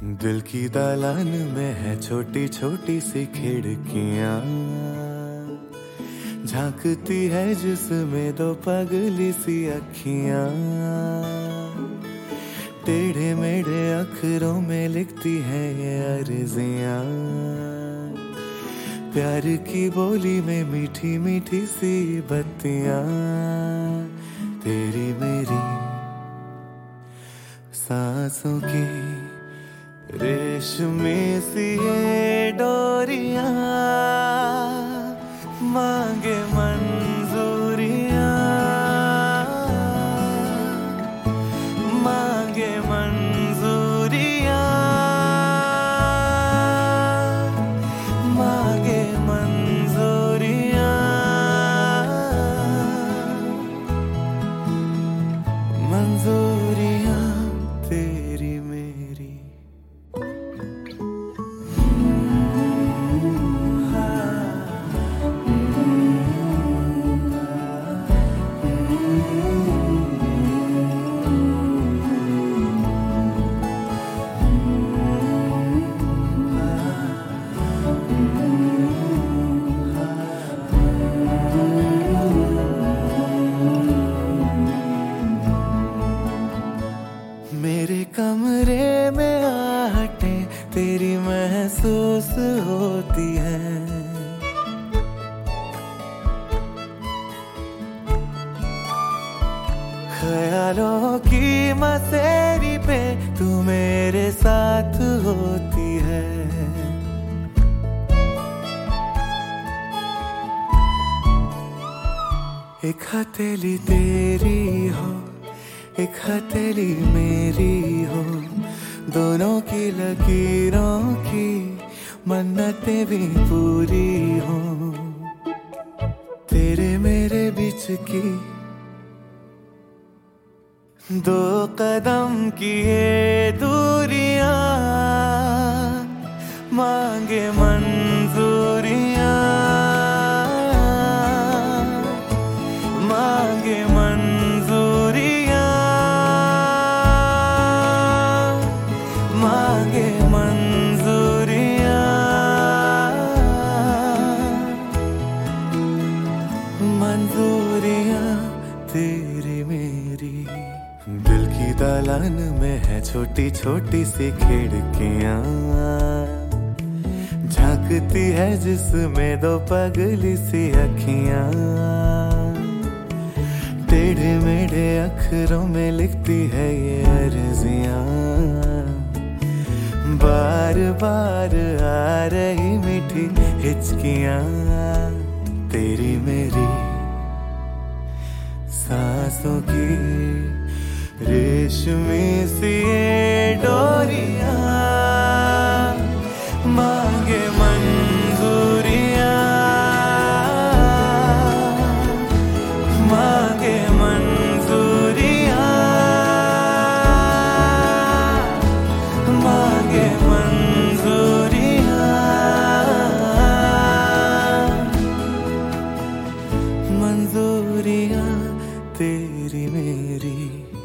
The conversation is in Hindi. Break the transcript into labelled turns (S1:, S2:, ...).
S1: दिल की दालान में है छोटी छोटी सी खिड़कियां, झांकती है जिसमें दो पगली सी अखियां। टेढ़े मेढ़े अखरों में लिखती है ये अर्जियां, प्यार की बोली में मीठी मीठी सी बत्तियां। तेरी मेरी सांसों की रेशमी सी ये डोरियां, मांगे मंजूरियां, मांगे मंजूरियां, मांगे मंजूरियां, मंजूरियां तेरी मेरी। मेरे कमरे में आहटें तेरी महसूस होती है, ख्यालों की मसेरी पे तू मेरे साथ होती है। एक हथेली तेरी हो, एक हथेली मेरी हो, दोनों की लकीरों की मन्नतें भी पूरी हो। तेरे मेरे बीच की दो कदम की ये दूरियां, मांगे मंजूरियां, मांगे मंजूरियां, मांगे मंजूरियां, मंजूरियां तेरी मेरी। दिल की दालान में है छोटी छोटी सी खिड़कियां, झांकती है जिसमें दो पगली सी अखियां। टेढ़े मेढ़े अखरों में लिखती है ये अर्जियां, बार बार आ रही मीठी हिचकियां। तेरी मेरी सांसों की रेशमी सी ये डोरियां, मांगे मंजूरियां, मांगे मंजूरियां, मांगे मंजूरियां, मंजूरियां तेरी मेरी।